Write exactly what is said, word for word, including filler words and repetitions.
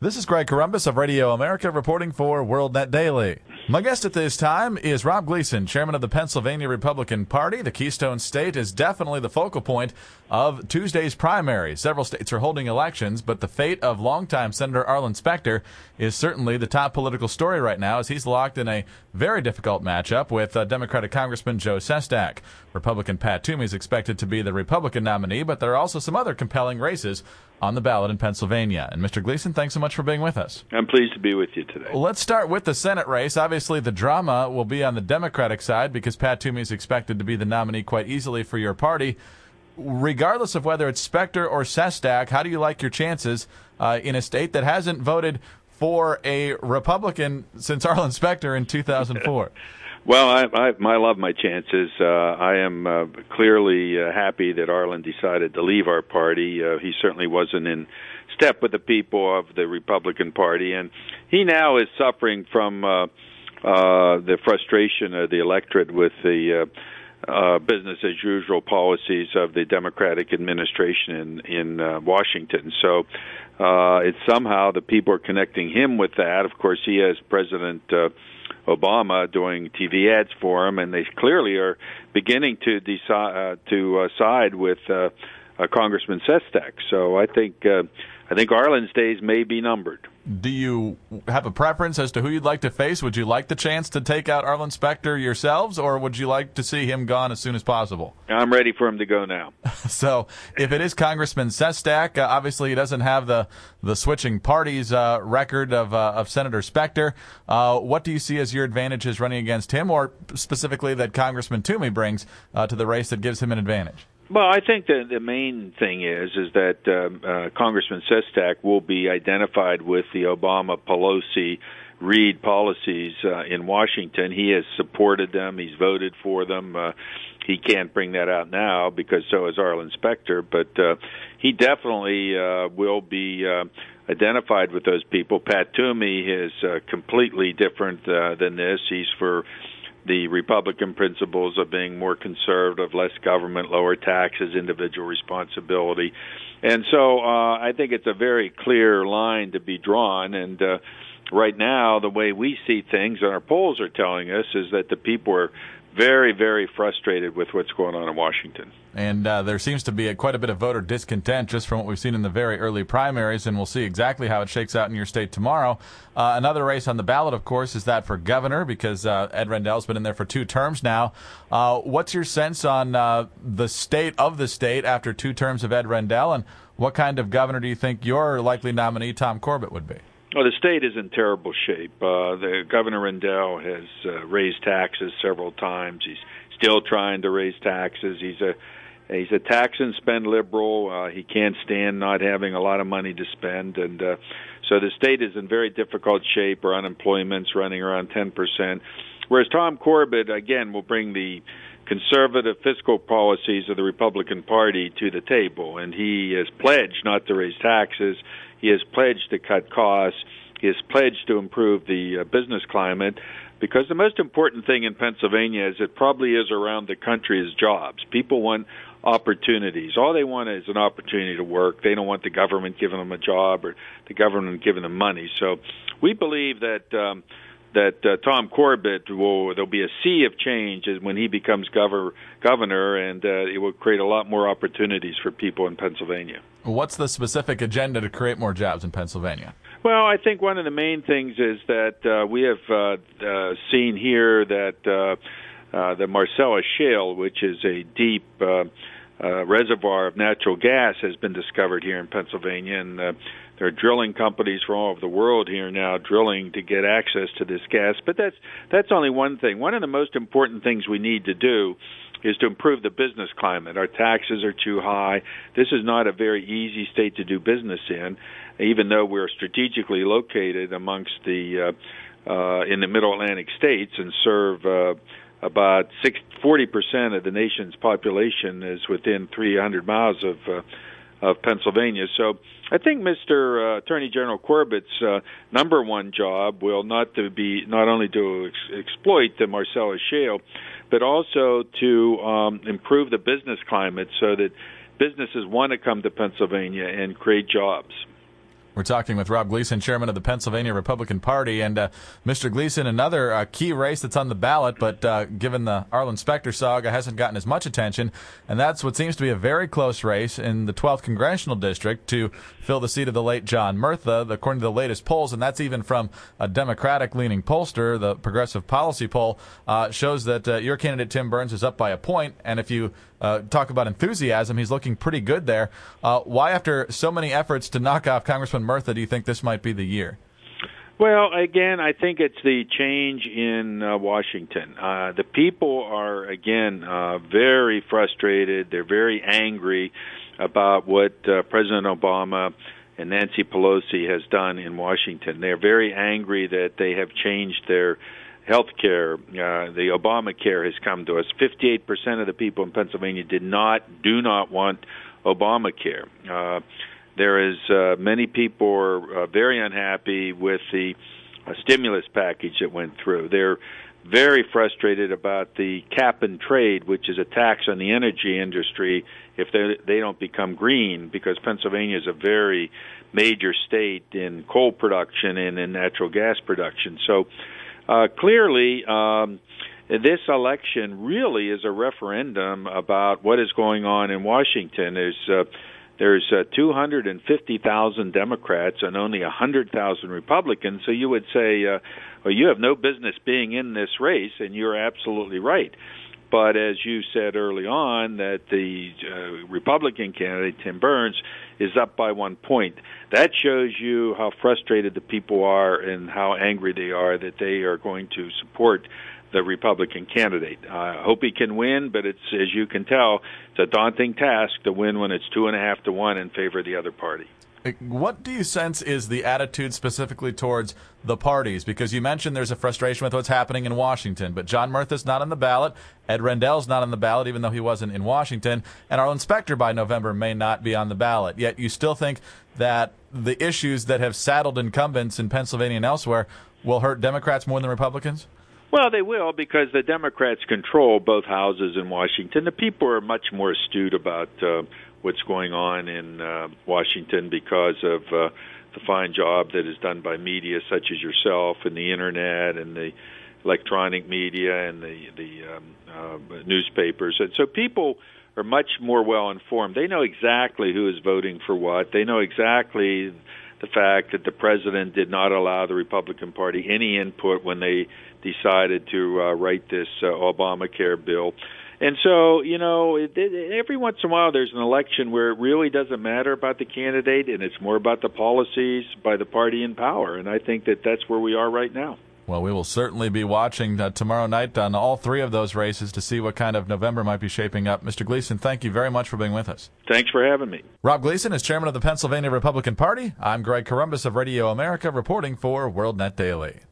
This is Greg Corombos of Radio America reporting for WorldNet Daily. My guest at this time is Rob Gleason, chairman of the Pennsylvania Republican Party. The Keystone State is definitely the focal point of Tuesday's primary. Several states are holding elections, but the fate of longtime Senator Arlen Specter is certainly the top political story right now, as he's locked in a very difficult matchup with uh, Democratic Congressman Joe Sestak. Republican Pat Toomey is expected to be the Republican nominee, but there are also some other compelling races on the ballot in Pennsylvania. And Mister Gleason, thanks so much for being with us. I'm pleased to be with you today. Let's start with the Senate race. Obviously, the drama will be on the Democratic side because Pat Toomey is expected to be the nominee quite easily for your party. Regardless of whether it's Specter or Sestak, how do you like your chances uh, in a state that hasn't voted for a Republican since Arlen Specter in two thousand four? Well, I, I, I love my chances. Uh, I am uh, clearly uh, happy that Arlen decided to leave our party. Uh, he certainly wasn't in step with the people of the Republican Party, and he now is suffering from uh, uh, the frustration of the electorate with the uh, uh, business-as-usual policies of the Democratic administration in, in uh, Washington. So uh, it's somehow the people are connecting him with that. Of course, he has President uh, Obama doing T V ads for him, and they clearly are beginning to decide uh, to uh, side with uh, uh, Congressman Sestak. So I think uh, I think Arlen's days may be numbered. Do you have a preference as to who you'd like to face? Would you like the chance to take out Arlen Specter yourselves, or would you like to see him gone as soon as possible? I'm ready for him to go now. So if it is Congressman Sestak, uh, obviously he doesn't have the, the switching parties uh, record of uh, of Senator Specter. Uh, what do you see as your advantages running against him, or specifically that Congressman Toomey brings uh, to the race that gives him an advantage? Well, I think the the main thing is is that uh, uh, Congressman Sestak will be identified with the Obama, Pelosi, Reid policies uh, in Washington. He has supported them. He's voted for them. Uh, he can't bring that out now because so is Arlen Specter, but uh, he definitely uh, will be uh, identified with those people. Pat Toomey is uh, completely different uh, than this. He's for the Republican principles of being more conservative, less government, lower taxes, individual responsibility. And so uh, I think it's a very clear line to be drawn. And uh, right now, the way we see things, and our polls are telling us, is that the people are very, very frustrated with what's going on in Washington. And uh, there seems to be a, quite a bit of voter discontent just from what we've seen in the very early primaries, and we'll see exactly how it shakes out in your state tomorrow. Uh, another race on the ballot, of course, is that for governor, because uh, Ed Rendell's been in there for two terms now. Uh, what's your sense on uh, the state of the state after two terms of Ed Rendell, and what kind of governor do you think your likely nominee, Tom Corbett, would be? Well, the state is in terrible shape. Uh, the Governor Rendell has uh, raised taxes several times. He's still trying to raise taxes. He's a he's a tax and spend liberal. Uh, he can't stand not having a lot of money to spend, and uh, so the state is in very difficult shape. Our unemployment's running around ten percent. Whereas Tom Corbett, again, will bring the conservative fiscal policies of the Republican Party to the table, and he has pledged not to raise taxes. He has pledged to cut costs. He has pledged to improve the uh, business climate, because the most important thing in Pennsylvania, as it probably is around the country, is jobs. People want opportunities. All they want is an opportunity to work. They don't want the government giving them a job or the government giving them money. So we believe that um, that uh, Tom Corbett will, there'll be a sea of change when he becomes governor, governor, and uh, it will create a lot more opportunities for people in Pennsylvania. What's the specific agenda to create more jobs in Pennsylvania? Well, I think one of the main things is that uh, we have uh, uh, seen here that uh, uh, the Marcellus Shale, which is a deep uh, uh, reservoir of natural gas, has been discovered here in Pennsylvania, and uh, there are drilling companies from all over the world here now drilling to get access to this gas. But that's that's only one thing. One of the most important things we need to do is to improve the business climate. Our taxes are too high. This is not a very easy state to do business in, even though we're strategically located amongst the uh, uh, in the Middle Atlantic states and serve uh, about forty percent of the nation's population is within three hundred miles of uh, of Pennsylvania. So I think Mister Uh, Attorney General Corbett's uh, number one job will not to be not only to ex- exploit the Marcellus Shale, but also to um, improve the business climate so that businesses want to come to Pennsylvania and create jobs. We're talking with Rob Gleason, chairman of the Pennsylvania Republican Party. And uh, Mister Gleason, another uh, key race that's on the ballot, but uh, given the Arlen Specter saga, hasn't gotten as much attention. And that's what seems to be a very close race in the twelfth Congressional District to fill the seat of the late John Murtha, according to the latest polls. And that's even from a Democratic-leaning pollster. The Progressive Policy poll uh, shows that uh, your candidate, Tim Burns, is up by a point. And if you uh, talk about enthusiasm, he's looking pretty good there. Uh, why, after so many efforts to knock off Congressman Murtha, do you think this might be the year? Well, again, I think it's the change in uh, Washington. Uh, the people are, again, uh, very frustrated. They're very angry about what uh, President Obama and Nancy Pelosi has done in Washington. They're very angry that they have changed their health care. Uh, the Obamacare has come to us. fifty-eight percent of the people in Pennsylvania did not, do not want Obamacare. Uh, There is uh, many people are uh, very unhappy with the uh, stimulus package that went through. They're very frustrated about the cap and trade, which is a tax on the energy industry if they they don't become green, because Pennsylvania is a very major state in coal production and in natural gas production. So uh, clearly, um, this election really is a referendum about what is going on in Washington. There's uh, There's uh, two hundred fifty thousand Democrats and only one hundred thousand Republicans, so you would say, uh, well, you have no business being in this race, and you're absolutely right. But as you said early on, that the uh, Republican candidate, Tim Burns, is up by one point. That shows you how frustrated the people are and how angry they are that they are going to support the Republican candidate. I uh, hope he can win, but it's, as you can tell, it's a daunting task to win when it's two and a half to one in favor of the other party. What do you sense is the attitude specifically towards the parties? Because you mentioned there's a frustration with what's happening in Washington, but John Murtha's not on the ballot, Ed Rendell's not on the ballot, even though he wasn't in Washington, and Arlen Specter by November may not be on the ballot. Yet you still think that the issues that have saddled incumbents in Pennsylvania and elsewhere will hurt Democrats more than Republicans? Well, they will, because the Democrats control both houses in Washington. The people are much more astute about uh, what's going on in uh, Washington because of uh, the fine job that is done by media such as yourself and the Internet and the electronic media and the, the um, uh, newspapers. And so people are much more well-informed. They know exactly who is voting for what. They know exactly the fact that the president did not allow the Republican Party any input when they decided to uh, write this uh, Obamacare bill. And so, you know, it, it, every once in a while there's an election where it really doesn't matter about the candidate and it's more about the policies by the party in power. And I think that that's where we are right now. Well, we will certainly be watching uh, tomorrow night on all three of those races to see what kind of November might be shaping up. Mister Gleason, thank you very much for being with us. Thanks for having me. Rob Gleason is chairman of the Pennsylvania Republican Party. I'm Greg Corombos of Radio America reporting for WorldNet Daily.